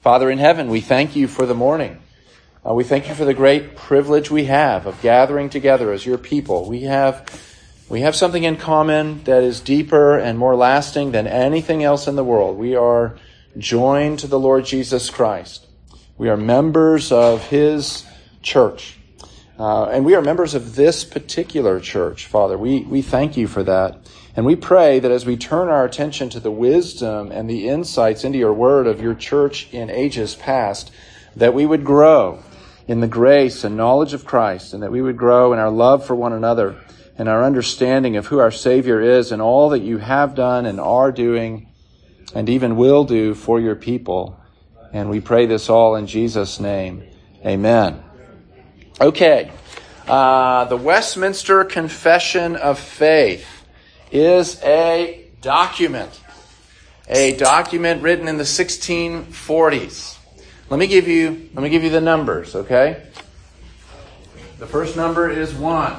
Father in heaven, we thank you for the morning. We thank you for the great privilege we have of gathering together as your people. We have something in common that is deeper and more lasting than anything else in the world. We are joined to the Lord Jesus Christ. We are members of his church. And we are members of this particular church, Father. We thank you for that. And we pray that as we turn our attention to the wisdom and the insights into your word of your church in ages past, that we would grow in the grace and knowledge of Christ, and that we would grow in our love for one another and our understanding of who our Savior is and all that you have done and are doing and even will do for your people. And we pray this all in Jesus' name. Amen. Okay. The Westminster Confession of Faith is a document written in the 1640s. Let me give you the numbers, okay? The first number is 1.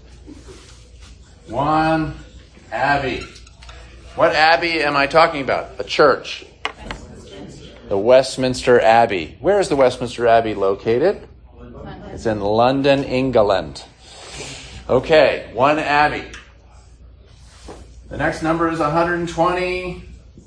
1 Abbey. What abbey am I talking about? A church. The Westminster Abbey. Where is the Westminster Abbey located? It's in London, England. Okay, 1 Abbey. The next number is 120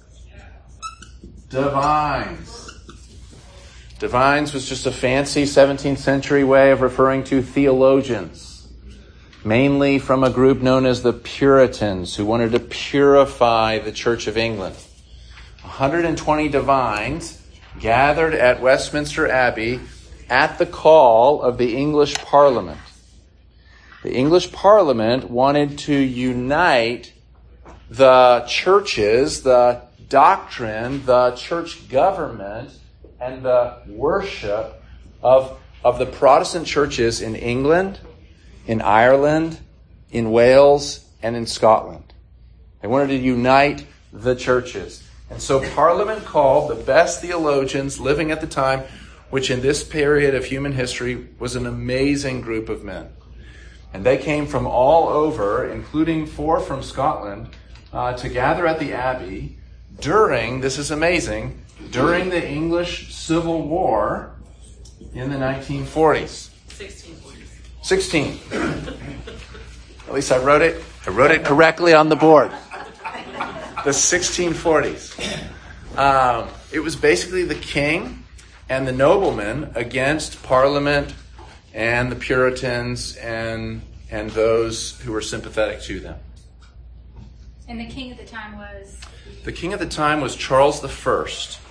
Divines. Divines was just a fancy 17th century way of referring to theologians, mainly from a group known as the Puritans, who wanted to purify the Church of England. 120 divines gathered at Westminster Abbey at the call of the English Parliament. The English Parliament wanted to unite the churches, the doctrine, the church government, and the worship of the Protestant churches in England, in Ireland, in Wales, and in Scotland. They wanted to unite the churches. And so Parliament called the best theologians living at the time, which in this period of human history was an amazing group of men. And they came from all over, including 4 from Scotland, to gather at the Abbey during the English Civil War in the 1940s. 16. At least I wrote it correctly on the board. The 1640s. It was basically the king and the noblemen against Parliament and the Puritans and those who were sympathetic to them. And the king at the time was? The king at the time was Charles I,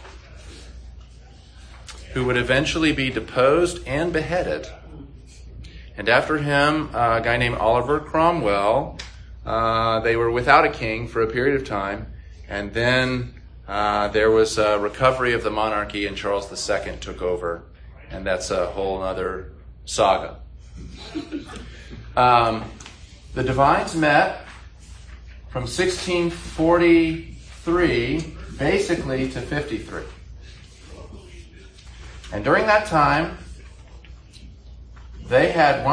who would eventually be deposed and beheaded. And after him, a guy named Oliver Cromwell. They were without a king for a period of time. And then there was a recovery of the monarchy, and Charles II took over. And that's a whole other saga. The divines met from 1643 basically to 53. And during that time, they had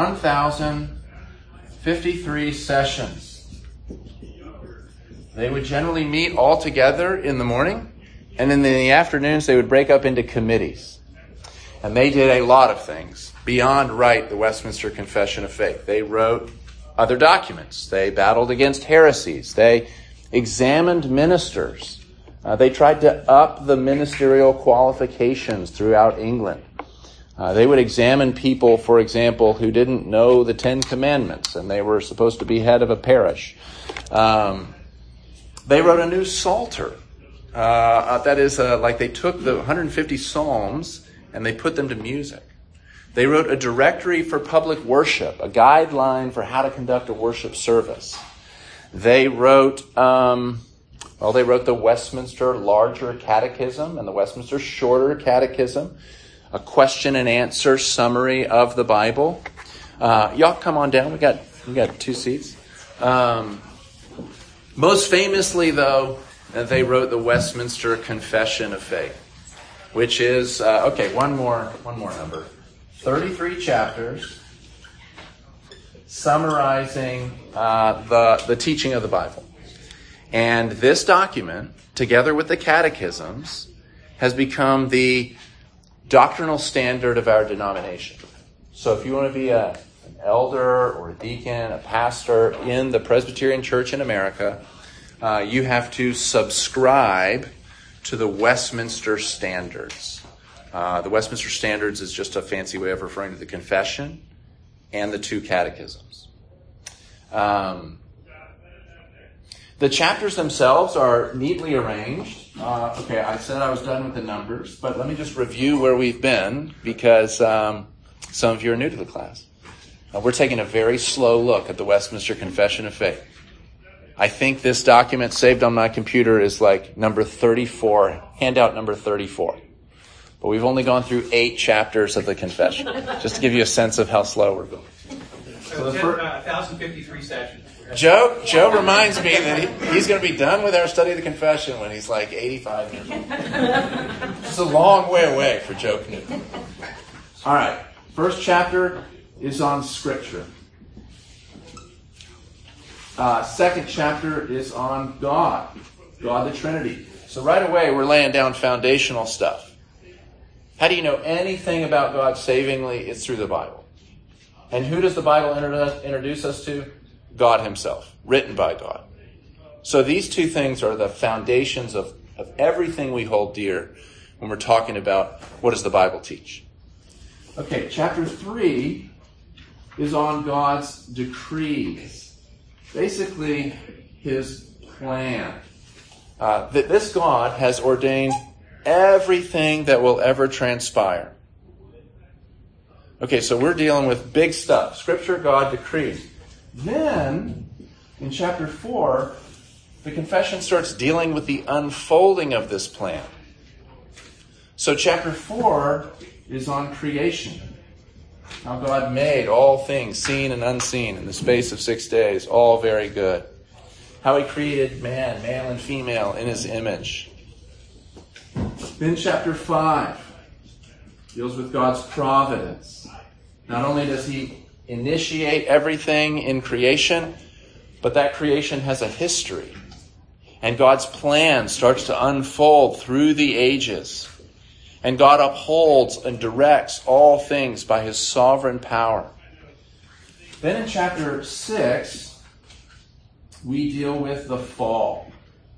1,053 sessions. They would generally meet all together in the morning, and in the afternoons they would break up into committees. And they did a lot of things beyond write the Westminster Confession of Faith. They wrote other documents. They battled against heresies. They examined ministers. They tried to up the ministerial qualifications throughout England. They would examine people, for example, who didn't know the 10 Commandments, and they were supposed to be head of a parish. They wrote a new Psalter. That is, like they took the 150 Psalms and they put them to music. They wrote a directory for public worship, a guideline for how to conduct a worship service. They wrote the Westminster Larger Catechism and the Westminster Shorter Catechism, a question and answer summary of the Bible. Y'all come on down. We got 2 seats. Most famously, though, they wrote the Westminster Confession of Faith, which is one more number. 33 chapters summarizing the teaching of the Bible. And this document, together with the catechisms has become the doctrinal standard of our denomination. So if you want to be an elder or a deacon, a pastor in the Presbyterian Church in America, you have to subscribe to the Westminster Standards. The Westminster Standards is just a fancy way of referring to the confession and the two catechisms. The chapters themselves are neatly arranged. Okay, I said I was done with the numbers, but let me just review where we've been because some of you are new to the class. We're taking a very slow look at the Westminster Confession of Faith. I think this document saved on my computer is like number 34, handout number 34. But we've only gone through 8 chapters of the confession, just to give you a sense of how slow we're going. So 1,053 sections. Joe reminds me that he's going to be done with our study of the confession when he's like 85 years old. It's a long way away for Joe Knut. All right, first chapter is on Scripture. Second chapter is on God the Trinity. So right away we're laying down foundational stuff. How do you know anything about God savingly? It's through the Bible. And who does the Bible introduce us to? God himself, written by God. So these two things are the foundations of everything we hold dear when we're talking about what does the Bible teach. Okay, chapter 3 is on God's decrees. Basically, his plan. That this God has ordained everything that will ever transpire. Okay, so we're dealing with big stuff. Scripture, God, decrees. Then, in chapter 4, the confession starts dealing with the unfolding of this plan. So chapter 4 is on creation. How God made all things, seen and unseen, in the space of 6 days, all very good. How he created man, male and female, in his image. Then chapter 5 deals with God's providence. Not only does he initiate everything in creation, but that creation has a history. And God's plan starts to unfold through the ages. And God upholds and directs all things by his sovereign power. Then in chapter 6, we deal with the fall.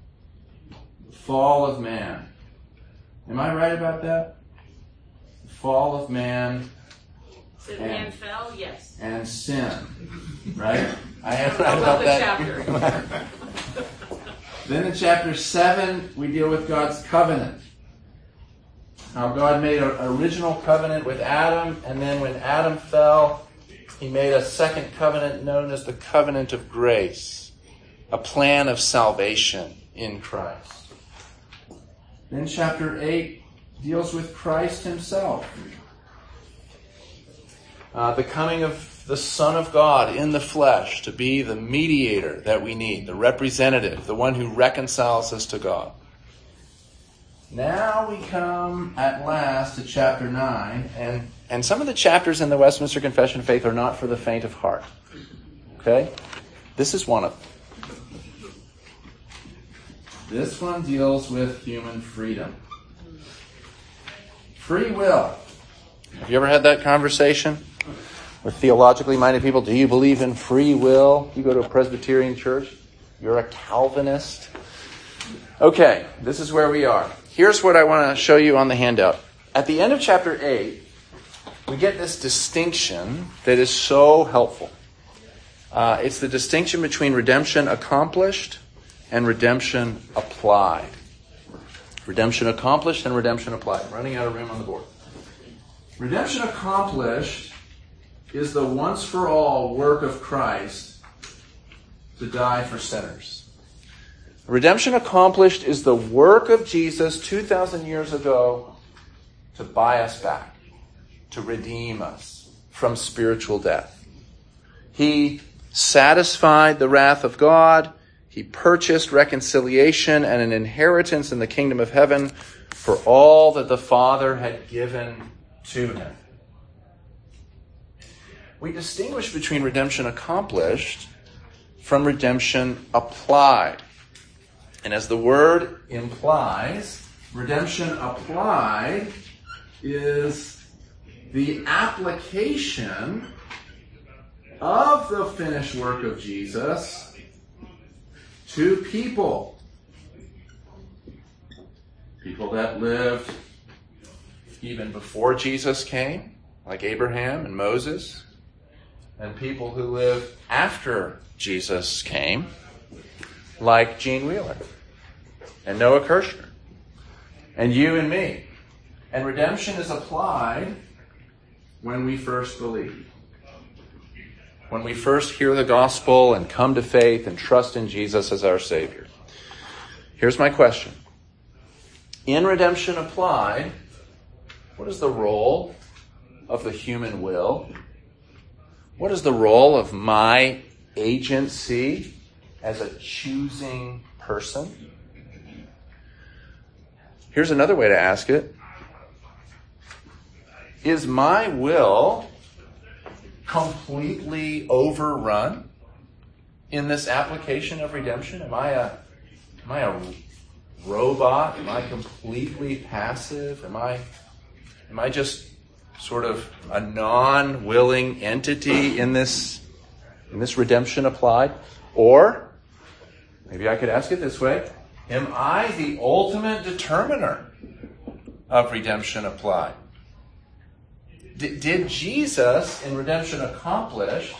The fall of man. Am I right about that? The fall of man. So man fell, yes. And sin. Right? I am right about that. Then in chapter 7, we deal with God's covenant. How God made an original covenant with Adam, and then when Adam fell, he made a second covenant known as the covenant of grace, a plan of salvation in Christ. Then chapter 8 deals with Christ himself. The coming of the Son of God in the flesh to be the mediator that we need, the representative, the one who reconciles us to God. Now we come at last to chapter 9, and some of the chapters in the Westminster Confession of Faith are not for the faint of heart. Okay? This is one of them. This one deals with human freedom. Free will. Have you ever had that conversation with theologically minded people? Do you believe in free will? You go to a Presbyterian church, you're a Calvinist. Okay, this is where we are. Here's what I want to show you on the handout. At the end of chapter 8, we get this distinction that is so helpful. It's the distinction between redemption accomplished and redemption applied. Redemption accomplished and redemption applied. I'm running out of room on the board. Redemption accomplished is the once-for-all work of Christ to die for sinners. Redemption accomplished is the work of Jesus 2,000 years ago to buy us back, to redeem us from spiritual death. He satisfied the wrath of God. He purchased reconciliation and an inheritance in the kingdom of heaven for all that the Father had given to him. We distinguish between redemption accomplished from redemption applied. And as the word implies, Redemption applied is the application of the finished work of Jesus to people. People that lived even before Jesus came, like Abraham and Moses, and people who live after Jesus came, like Gene Wheeler and Noah Kirshner and you and me. And redemption is applied when we first believe. When we first hear the gospel and come to faith and trust in Jesus as our Savior. Here's my question. In redemption applied, what is the role of the human will? What is the role of my agency as a choosing person? Here's another way to ask it. Is my will completely overrun in this application of redemption? Am I a robot? Am I completely passive? Am I just sort of a non-willing entity in this redemption applied? Or maybe I could ask it this way. Am I the ultimate determiner of redemption applied? Did Jesus in redemption accomplish,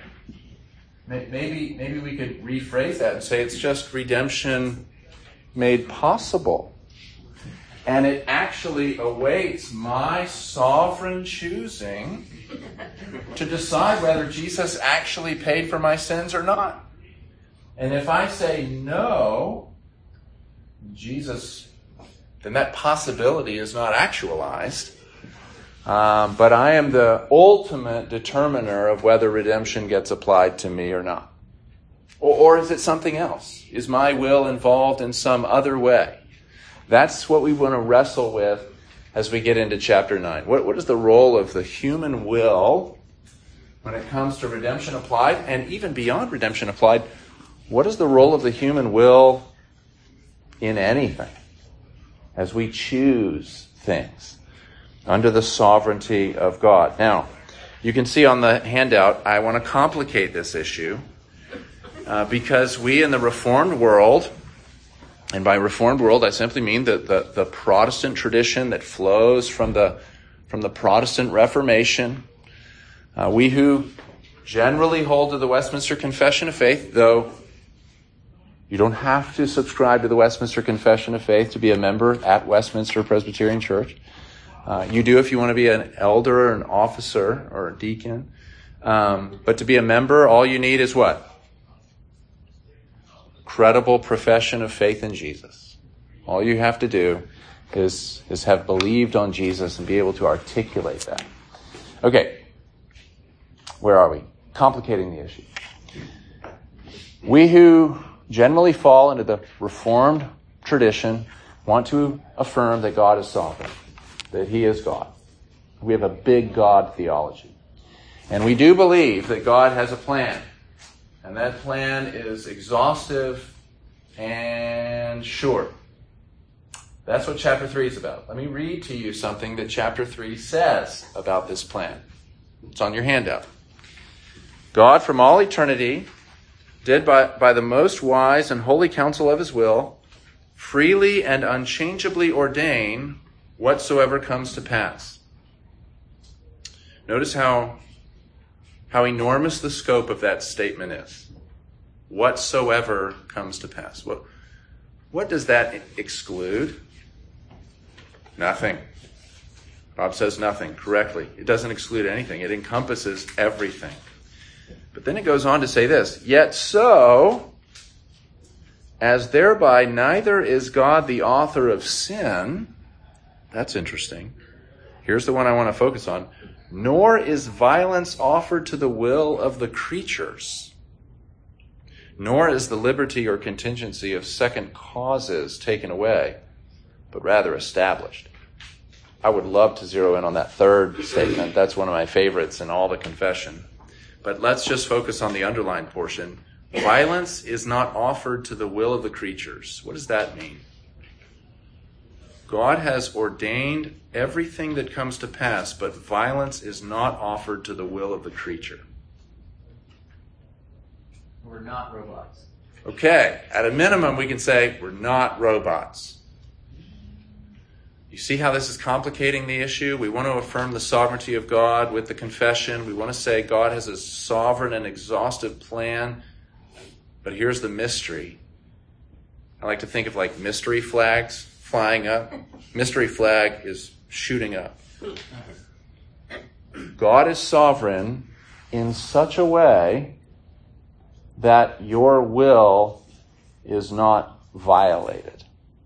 maybe we could rephrase that and say it's just redemption made possible. And it actually awaits my sovereign choosing to decide whether Jesus actually paid for my sins or not. And if I say no, Jesus, then that possibility is not actualized. But I am the ultimate determiner of whether redemption gets applied to me or not. Or is it something else? Is my will involved in some other way? That's what we want to wrestle with as we get into chapter 9. What is the role of the human will when it comes to redemption applied? And even beyond redemption applied, what is the role of the human will in anything as we choose things under the sovereignty of God? Now, you can see on the handout, I want to complicate this issue because we in the Reformed world, and by Reformed world I simply mean the Protestant tradition that flows from the Protestant Reformation, we who generally hold to the Westminster Confession of Faith, though you don't have to subscribe to the Westminster Confession of Faith to be a member at Westminster Presbyterian Church. You do if you want to be an elder or an officer or a deacon. But to be a member, all you need is what? Credible profession of faith in Jesus. All you have to do is have believed on Jesus and be able to articulate that. Okay. Where are we? Complicating the issue. We who generally fall into the Reformed tradition want to affirm that God is sovereign, that He is God. We have a big God theology. And we do believe that God has a plan. And that plan is exhaustive and sure. That's what chapter 3 is about. Let me read to you something that chapter 3 says about this plan. It's on your handout. God from all eternity did by the most wise and holy counsel of His will freely and unchangeably ordain whatsoever comes to pass. Notice how enormous the scope of that statement is. Whatsoever comes to pass. What does that exclude? Nothing. Bob says nothing correctly. It doesn't exclude anything. It encompasses everything. But then it goes on to say this, yet so, as thereby neither is God the author of sin, that's interesting. Here's the one I want to focus on. Nor is violence offered to the will of the creatures, nor is the liberty or contingency of second causes taken away, but rather established. I would love to zero in on that third statement. That's one of my favorites in all the confession. But let's just focus on the underlined portion. Violence is not offered to the will of the creatures. What does that mean? God has ordained everything that comes to pass, but violence is not offered to the will of the creature. We're not robots. Okay, at a minimum, we can say we're not robots. You see how this is complicating the issue? We want to affirm the sovereignty of God with the confession. We want to say God has a sovereign and exhaustive plan. But here's the mystery. I like to think of like mystery flags flying up. Mystery flag is shooting up. God is sovereign in such a way that your will is not violated.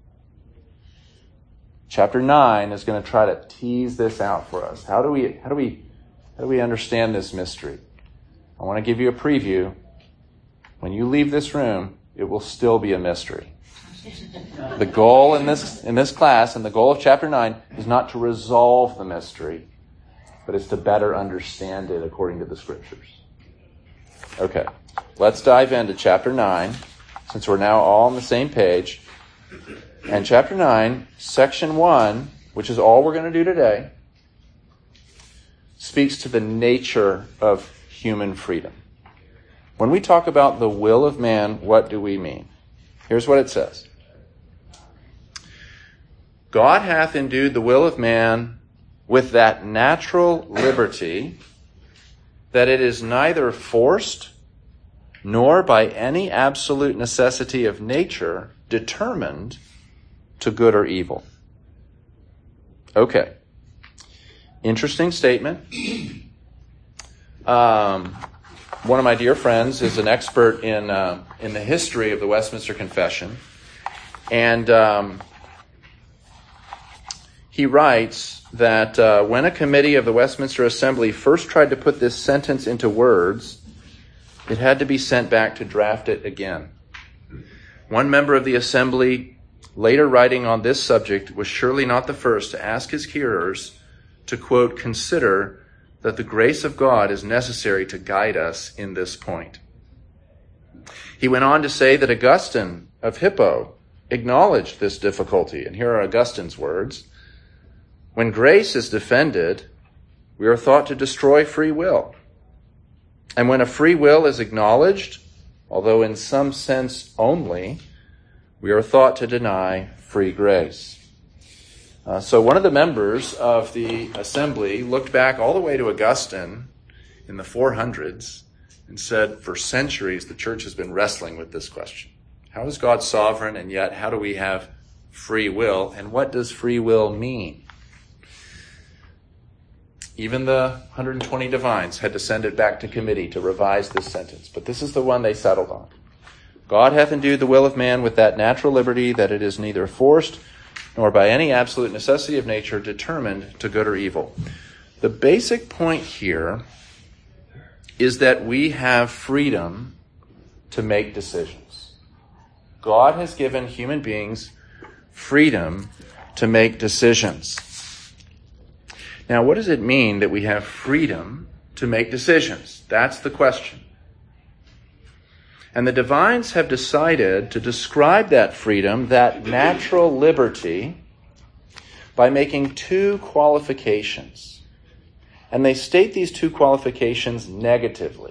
Chapter 9 is going to try to tease this out for us. How do we understand this mystery? I want to give you a preview. When you leave this room, it will still be a mystery. The goal in this class and the goal of chapter 9 is not to resolve the mystery, but it's to better understand it according to the scriptures. Okay, let's dive into chapter 9, since we're now all on the same page. And chapter 9, section 1, which is all we're going to do today, speaks to the nature of human freedom. When we talk about the will of man, what do we mean? Here's what it says. God hath endued the will of man with that natural liberty, that it is neither forced nor by any absolute necessity of nature determined to good or evil. Okay. Interesting statement. One of my dear friends is an expert in the history of the Westminster Confession. And he writes that when a committee of the Westminster Assembly first tried to put this sentence into words, it had to be sent back to draft it again. One member of the Assembly, later writing on this subject, was surely not the first to ask his hearers to, quote, consider that the grace of God is necessary to guide us in this point. He went on to say that Augustine of Hippo acknowledged this difficulty. And here are Augustine's words. When grace is defended, we are thought to destroy free will. And when a free will is acknowledged, although in some sense only, we are thought to deny free grace. So one of the members of the assembly looked back all the way to Augustine in the 400s and said, for centuries, the church has been wrestling with this question. How is God sovereign, and yet how do we have free will? And what does free will mean? Even the 120 divines had to send it back to committee to revise this sentence. But this is the one they settled on. God hath endued the will of man with that natural liberty, that it is neither forced nor by any absolute necessity of nature determined to good or evil. The basic point here is that we have freedom to make decisions. God has given human beings freedom to make decisions. Now, what does it mean that we have freedom to make decisions? That's the question. And the divines have decided to describe that freedom, that natural liberty, by making two qualifications. And they state these two qualifications negatively.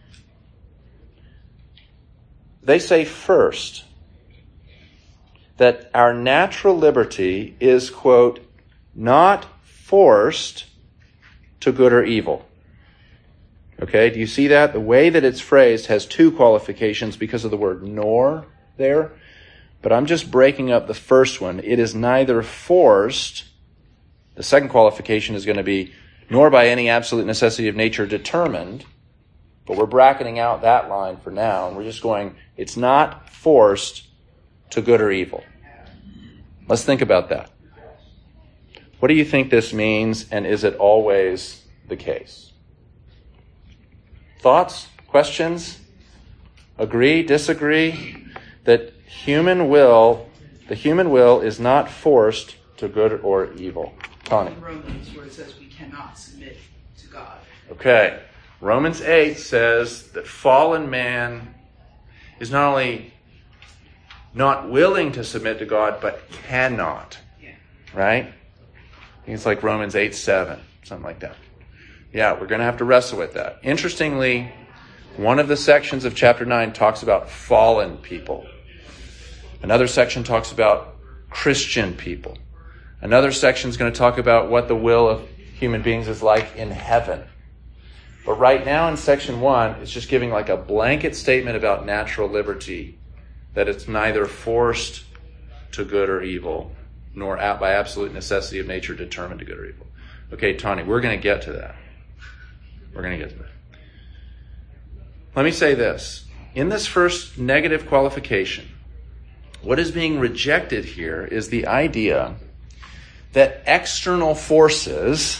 They say first that our natural liberty is, quote, not forced to good or evil. Okay, do you see that? The way that it's phrased has two qualifications because of the word nor there. But I'm just breaking up the first one. It is neither forced. The second qualification is going to be nor by any absolute necessity of nature determined. But we're bracketing out that line for now. And we're just going, it's not forced to good or evil. Let's think about that. What do you think this means, and is it always the case? Thoughts? Questions? Agree? Disagree? That the human will is not forced to good or evil. Connie? In Romans, where it says we cannot submit to God. Okay. Romans 8 says that fallen man is not only not willing to submit to God, but cannot. Yeah. right? I think it's like Romans 8:7, something like that. Yeah, we're going to have to wrestle with that. Interestingly, one of the sections of chapter 9 talks about fallen people. Another section talks about Christian people. Another section is going to talk about what the will of human beings is like in heaven. But right now in section 1, it's just giving like a blanket statement about natural liberty, that it's neither forced to good or evil, nor by absolute necessity of nature determined to good or evil. Okay, Tony, we're going to get to that. We're going to get to that. Let me say this. In this first negative qualification, what is being rejected here is the idea that external forces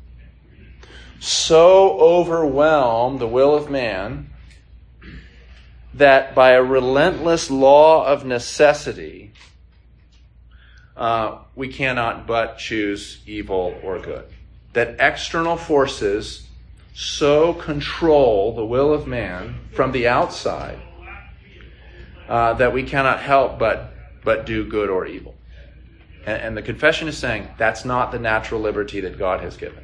so overwhelm the will of man that by a relentless law of necessity, we cannot but choose evil or good. That external forces so control the will of man from the outside that we cannot help but do good or evil. And the confession is saying that's not the natural liberty that God has given.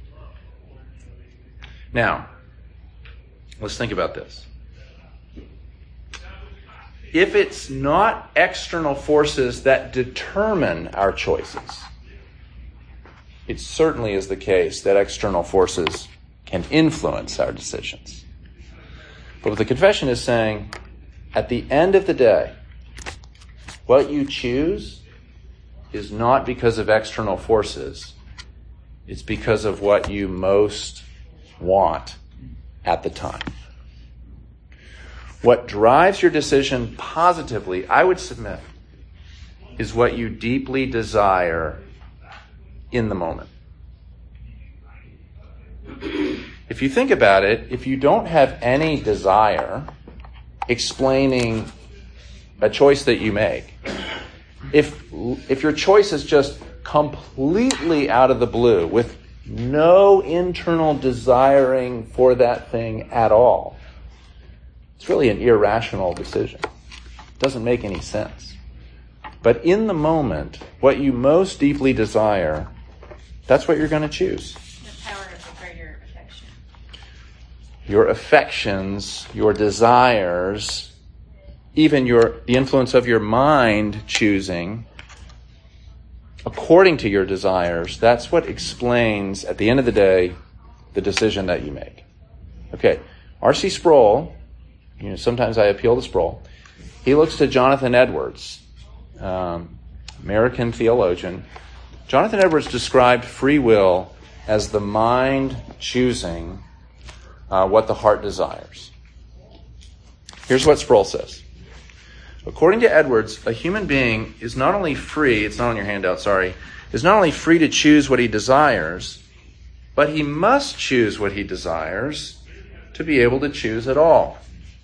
Now, let's think about this. If it's not external forces that determine our choices, it certainly is the case that external forces can influence our decisions. But what the confession is saying, at the end of the day, what you choose is not because of external forces. It's because of what you most want at the time. What drives your decision positively, I would submit, is what you deeply desire in the moment. If you think about it, if you don't have any desire explaining a choice that you make, if your choice is just completely out of the blue with no internal desiring for that thing at all, it's really an irrational decision. It doesn't make any sense. But in the moment, what you most deeply desire, that's what you're going to choose. The power of the greater affection. Your affections, your desires, even the influence of your mind choosing according to your desires, that's what explains, at the end of the day, the decision that you make. Okay, R.C. Sproul, sometimes I appeal to Sproul, he looks to Jonathan Edwards, American theologian. Jonathan Edwards described free will as the mind choosing what the heart desires. Here's what Sproul says. According to Edwards, a human being is not only free, it's not on your handout, sorry, is not only free to choose what he desires, but he must choose what he desires to be able to choose at all.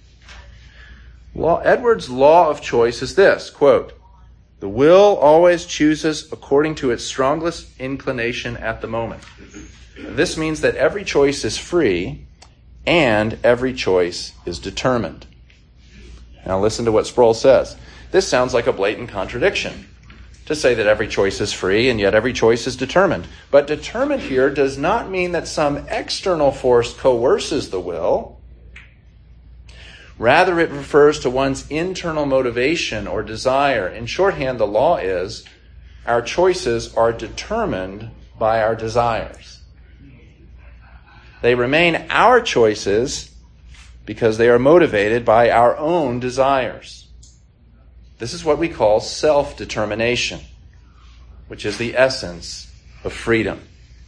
Edwards' law of choice is this, quote, "The will always chooses according to its strongest inclination at the moment. This means that every choice is free and every choice is determined." Now listen to what Sproul says. This sounds like a blatant contradiction, to say that every choice is free and yet every choice is determined. But determined here does not mean that some external force coerces the will. Rather, it refers to one's internal motivation or desire. In shorthand, the law is our choices are determined by our desires. They remain our choices because they are motivated by our own desires. This is what we call self-determination, which is the essence of freedom.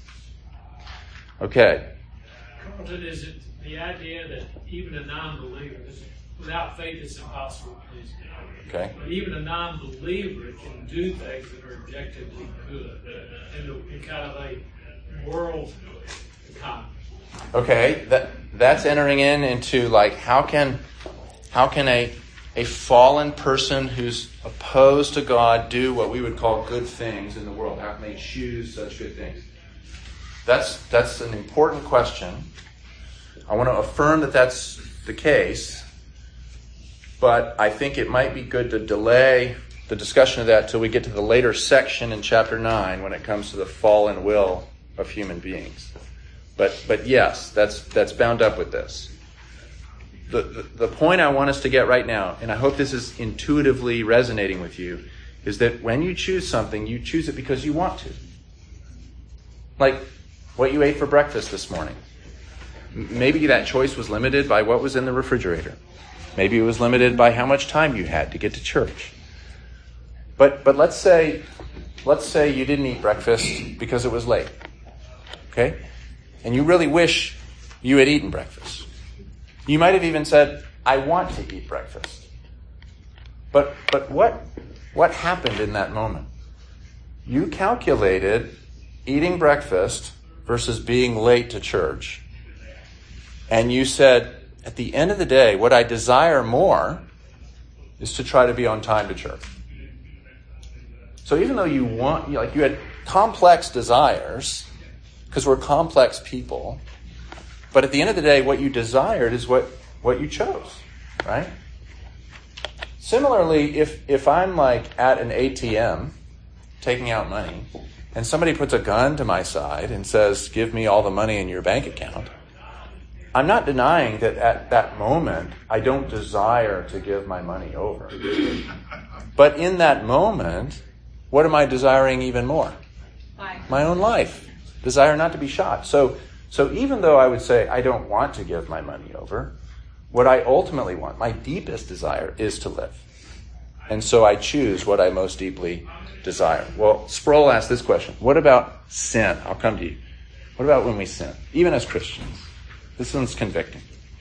Okay. Carlton, is it the idea that even a non-believer, without faith it's impossible to please God. Okay. But even a non-believer can do things that are objectively good in kind of a world economy. Okay, that's entering into like how can a fallen person who's opposed to God do what we would call good things in the world? How can they choose such good things? That's an important question. I want to affirm that that's the case, but I think it might be good to delay the discussion of that till we get to the later section in chapter 9 when it comes to the fallen will of human beings. But yes, that's bound up with this. The point I want us to get right now, and I hope this is intuitively resonating with you, is that when you choose something, you choose it because you want to. Like what you ate for breakfast this morning. Maybe that choice was limited by what was in the refrigerator. Maybe it was limited by how much time you had to get to church. But let's say you didn't eat breakfast because it was late. Okay? And you really wish you had eaten breakfast. You might have even said, I want to eat breakfast. But what happened in that moment? You calculated eating breakfast versus being late to church. And you said, at the end of the day, what I desire more is to try to be on time to church. So even though you had complex desires, because we're complex people, but at the end of the day, what you desired is what you chose, right? Similarly, if I'm like at an ATM taking out money, and somebody puts a gun to my side and says, give me all the money in your bank account, I'm not denying that at that moment, I don't desire to give my money over. But in that moment, what am I desiring even more? My own life. Desire not to be shot. So even though I would say I don't want to give my money over, what I ultimately want, my deepest desire, is to live. And so I choose what I most deeply desire. Well, Sproul asked this question. What about sin? I'll come to you. What about when we sin? Even as Christians. This one's convicting.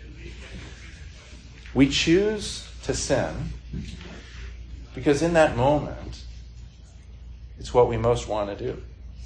We choose to sin because in that moment, it's what we most want to do.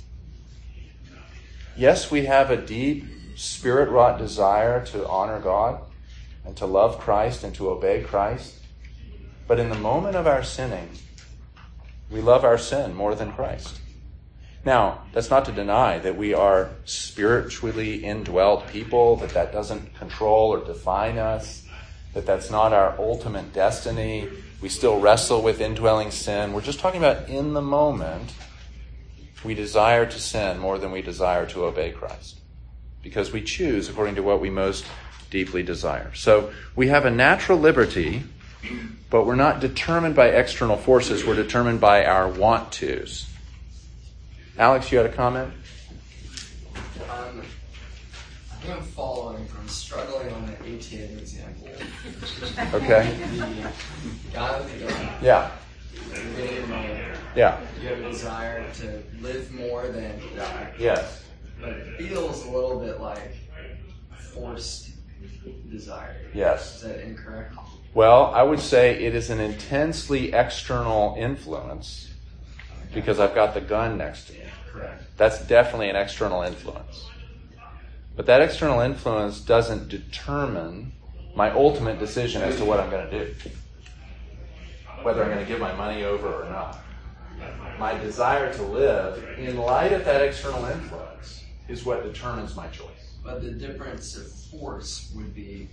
Yes, we have a deep, spirit-wrought desire to honor God and to love Christ and to obey Christ. But in the moment of our sinning, we love our sin more than Christ. Now, that's not to deny that we are spiritually indwelt people, that doesn't control or define us, that's not our ultimate destiny. We still wrestle with indwelling sin. We're just talking about in the moment, we desire to sin more than we desire to obey Christ. Because we choose according to what we most deeply desire. So we have a natural liberty, but we're not determined by external forces. We're determined by our want-tos. Alex, you had a comment? I think I'm following. I'm struggling on the ATM example. Okay. The guy with the gun. Yeah. You're getting money. Yeah. You have a desire to live more than die. Yes. But it feels a little bit like a forced desire. Yes. Is that incorrect? Well, I would say it is an intensely external influence because I've got the gun next to me. Correct. That's definitely an external influence. But that external influence doesn't determine my ultimate decision as to what I'm going to do. Whether I'm going to give my money over or not. My desire to live, in light of that external influence, is what determines my choice. But the difference of force would be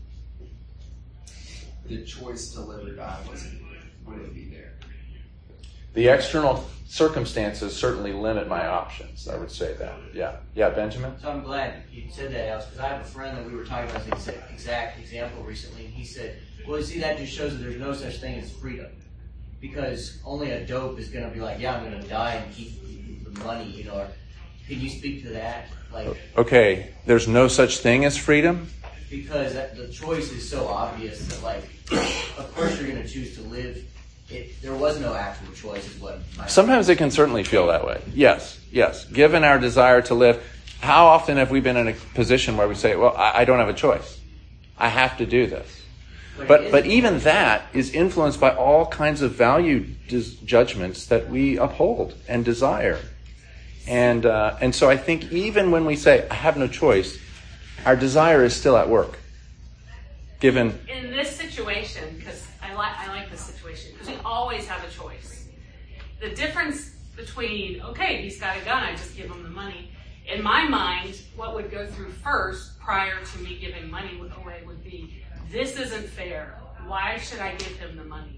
the choice to live or die wouldn't be there. The external circumstances certainly limit my options. I would say that. Yeah, Benjamin? So I'm glad you said that, Alex, because I have a friend that we were talking about this exact example recently, and he said, well, you see, that just shows that there's no such thing as freedom. Because only a dope is going to be like, yeah, I'm going to die and keep the money, Or can you speak to that? Okay, there's no such thing as freedom? Because the choice is so obvious that, of course you're going to choose to live. There was no actual choice is what Sometimes it can certainly feel that way. Yes. Given our desire to live, how often have we been in a position where we say, well, I don't have a choice. I have to do this. But even that is influenced by all kinds of value judgments that we uphold and desire. And so I think even when we say, I have no choice, our desire is still at work. Given in this situation, because I like this situation, because we always have a choice. The difference between, okay, he's got a gun, I just give him the money. In my mind, what would go through first, prior to me giving money away, would be, this isn't fair. Why should I give him the money?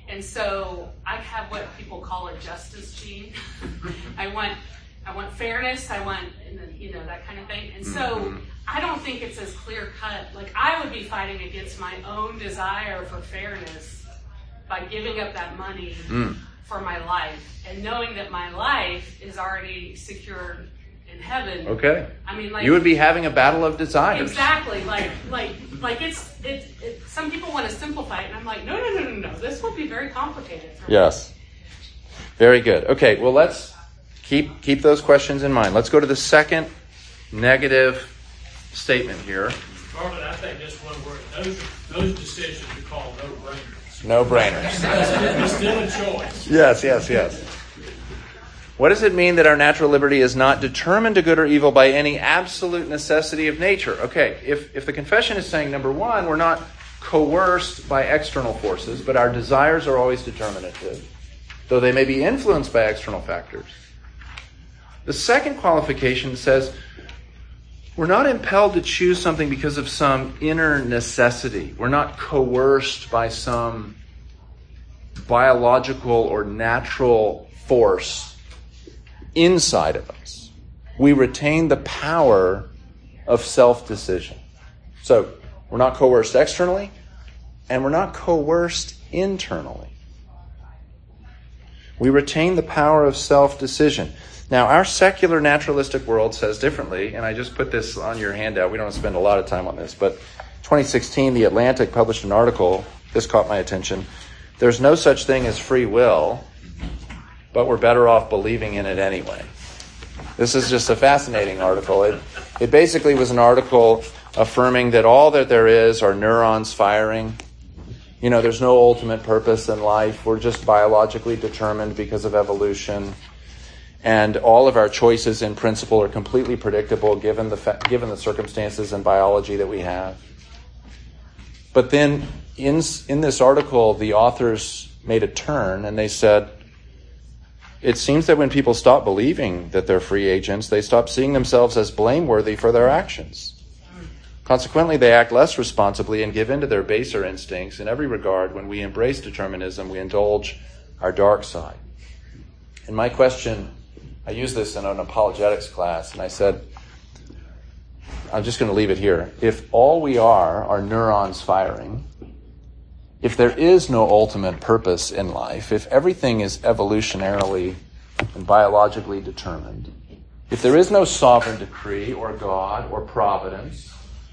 And so I have what people call a justice gene. I want fairness. I want, that kind of thing. And so I don't think it's as clear cut. Like, I would be fighting against my own desire for fairness by giving up that money for my life and knowing that my life is already secured in heaven. Okay. I mean, like, you would be having a battle of desires. Exactly. Like it's some people want to simplify it, and I'm like, no. This will be very complicated for me. Yes. Very good. Okay, well, let's keep those questions in mind. Let's go to the second negative statement here. Marvin, I think just one word. Those decisions are called no-brainers. No-brainers. It's still a choice. Yes. What does it mean that our natural liberty is not determined to good or evil by any absolute necessity of nature? Okay, if the confession is saying, number one, we're not coerced by external forces, but our desires are always determinative, though they may be influenced by external factors. The second qualification says we're not impelled to choose something because of some inner necessity. We're not coerced by some biological or natural force inside of us. We retain the power of self-decision. So we're not coerced externally, and we're not coerced internally. We retain the power of self-decision. Now, our secular naturalistic world says differently, and I just put this on your handout. We don't spend a lot of time on this, but 2016, The Atlantic published an article. This caught my attention. There's no such thing as free will, but we're better off believing in it anyway. This is just a fascinating article. It basically was an article affirming that all that there is are neurons firing. There's no ultimate purpose in life. We're just biologically determined because of evolution. And all of our choices in principle are completely predictable given the circumstances and biology that we have. But then in this article, the authors made a turn and they said, it seems that when people stop believing that they're free agents, they stop seeing themselves as blameworthy for their actions. Consequently, they act less responsibly and give in to their baser instincts. In every regard, when we embrace determinism, we indulge our dark side. And my question, I used this in an apologetics class, and I said, I'm just going to leave it here. If all we are neurons firing, if there is no ultimate purpose in life, if everything is evolutionarily and biologically determined, if there is no sovereign decree or God or providence,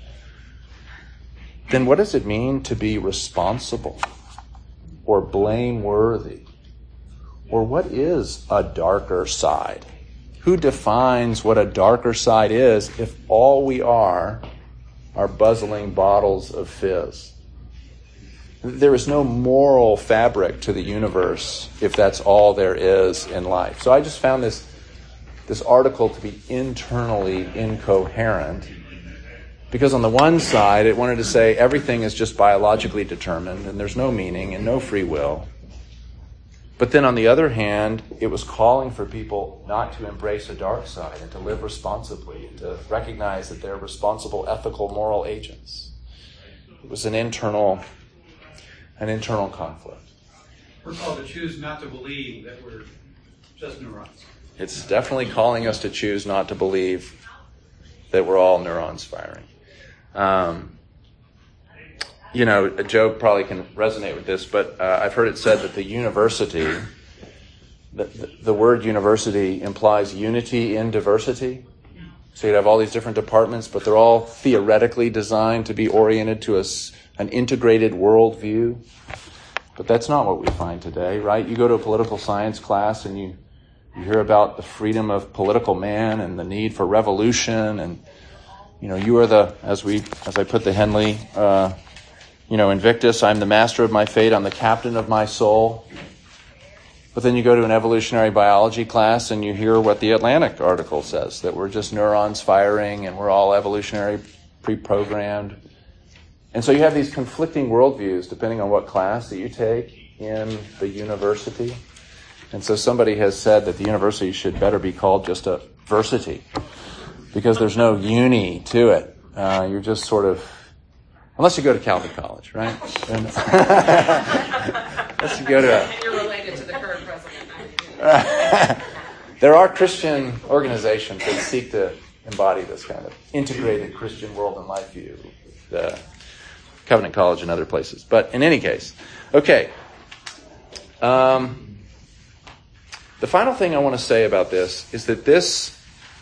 then what does it mean to be responsible or blameworthy? Or what is a darker side? Who defines what a darker side is if all we are buzzling bottles of fizz? There is no moral fabric to the universe if that's all there is in life. So I just found this article to be internally incoherent, because on the one side it wanted to say everything is just biologically determined and there's no meaning and no free will. But then on the other hand, it was calling for people not to embrace a dark side and to live responsibly and to recognize that they're responsible, ethical, moral agents. It was an internal conflict. We're called to choose not to believe that we're just neurons. It's definitely calling us to choose not to believe that we're all neurons firing. Joe probably can resonate with this, but I've heard it said that the university, the word university implies unity in diversity. So you'd have all these different departments, but they're all theoretically designed to be oriented to an integrated worldview. But that's not what we find today, right? You go to a political science class and you hear about the freedom of political man and the need for revolution, and you are as I put the Henley, Invictus, I'm the master of my fate, I'm the captain of my soul. But then you go to an evolutionary biology class and you hear what the Atlantic article says, that we're just neurons firing and we're all evolutionary pre-programmed. And so you have these conflicting worldviews depending on what class that you take in the university. And so somebody has said that the university should better be called just a versity, because there's no uni to it. You're just sort of, unless you go to Calvin College, right? Let's go to And you're related to the current president. There are Christian organizations that seek to embody this kind of integrated Christian world and life view. The Covenant College and other places. But in any case, okay. The final thing I want to say about this is that this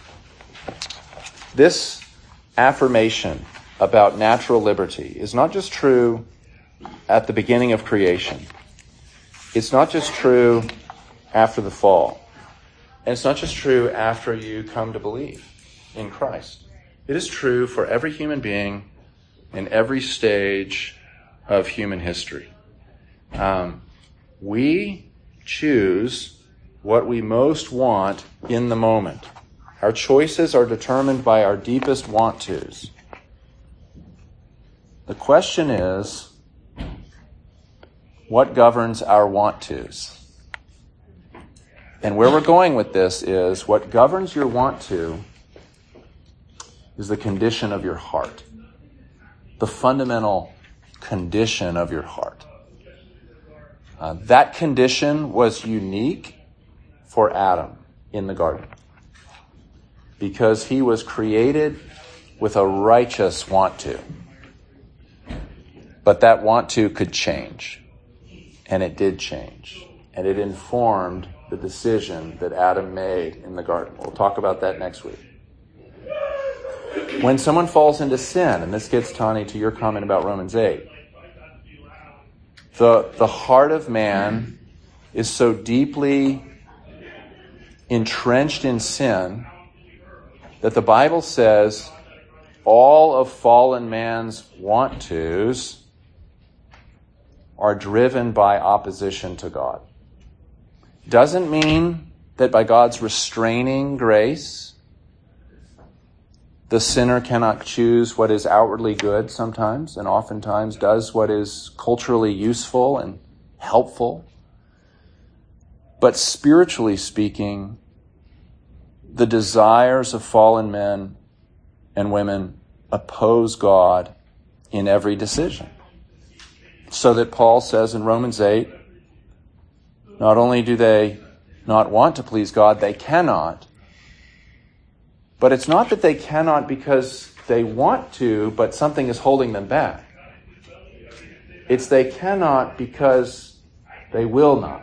affirmation about natural liberty is not just true at the beginning of creation. It's not just true after the fall. And it's not just true after you come to believe in Christ. It is true for every human being in every stage of human history. We choose what we most want in the moment. Our choices are determined by our deepest want-tos. The question is, what governs our want-tos? And where we're going with this is, what governs your want-to is the condition of your heart. The fundamental condition of your heart. That condition was unique for Adam in the garden, because he was created with a righteous want-to. But that want-to could change, and it did change, and it informed the decision that Adam made in the garden. We'll talk about that next week. When someone falls into sin, and this gets, Tani, to your comment about Romans 8, the heart of man is so deeply entrenched in sin that the Bible says all of fallen man's want-tos are driven by opposition to God. Doesn't mean that by God's restraining grace, the sinner cannot choose what is outwardly good sometimes, and oftentimes does what is culturally useful and helpful. But spiritually speaking, the desires of fallen men and women oppose God in every decision. So that Paul says in Romans 8, not only do they not want to please God, they cannot. But it's not that they cannot because they want to, but something is holding them back. It's they cannot because they will not.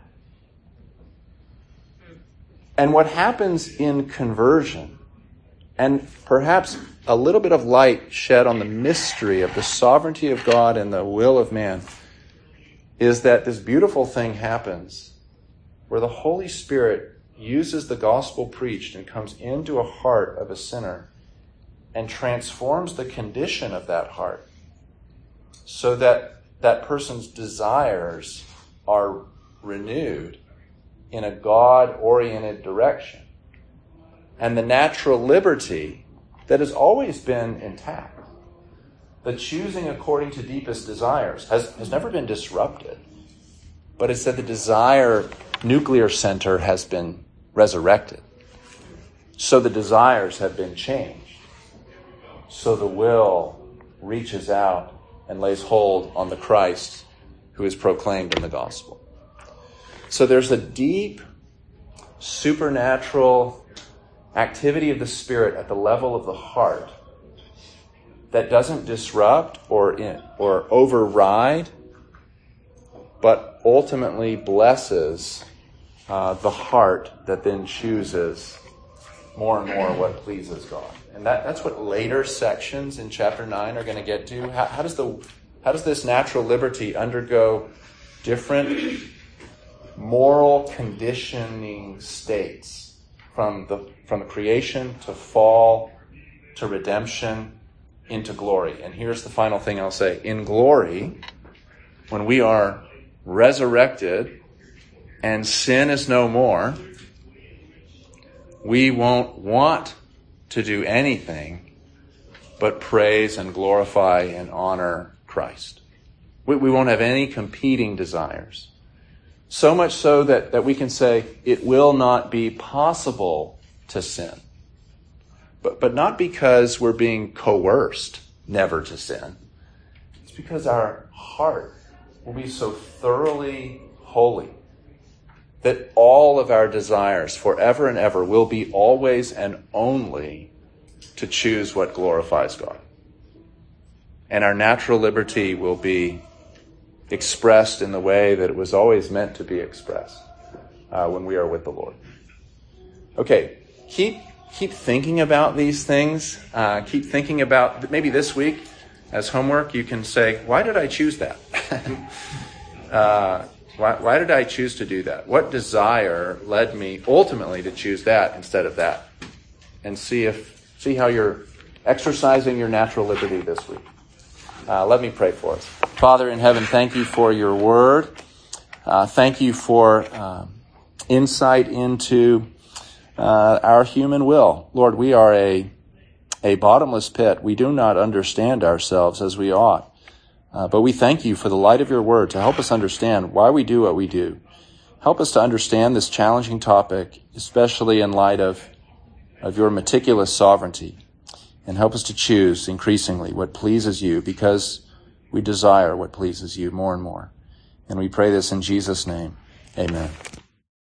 And what happens in conversion, and perhaps a little bit of light shed on the mystery of the sovereignty of God and the will of man, is that this beautiful thing happens where the Holy Spirit uses the gospel preached and comes into a heart of a sinner and transforms the condition of that heart so that that person's desires are renewed in a God-oriented direction. And the natural liberty that has always been intact, the choosing according to deepest desires, has never been disrupted. But it's that the desire nuclear center has been resurrected. So the desires have been changed. So the will reaches out and lays hold on the Christ who is proclaimed in the gospel. So there's a deep supernatural activity of the Spirit at the level of the heart that doesn't disrupt or override, but ultimately blesses the heart that then chooses more and more what pleases God. And that's what later sections in chapter 9 are going to get to. How does this natural liberty undergo different moral conditioning states from the creation to fall to redemption into glory? And here's the final thing I'll say. In glory, when we are resurrected and sin is no more, we won't want to do anything but praise and glorify and honor Christ. We won't have any competing desires. So much so that we can say it will not be possible to sin. But not because we're being coerced never to sin. It's because our heart will be so thoroughly holy that all of our desires forever and ever will be always and only to choose what glorifies God. And our natural liberty will be expressed in the way that it was always meant to be expressed when we are with the Lord. Okay, keep thinking about these things. Keep thinking about, maybe this week as homework you can say, why did I choose that? Why did I choose to do that? What desire led me ultimately to choose that instead of that? And see how you're exercising your natural liberty this week. Let me pray for us. Father in heaven, thank you for your word. Thank you for insight into our human will. Lord, we are a bottomless pit. We do not understand ourselves as we ought. But we thank you for the light of your word to help us understand why we do what we do. Help us to understand this challenging topic, especially in light of your meticulous sovereignty. And help us to choose increasingly what pleases you, because we desire what pleases you more and more. And we pray this in Jesus' name. Amen.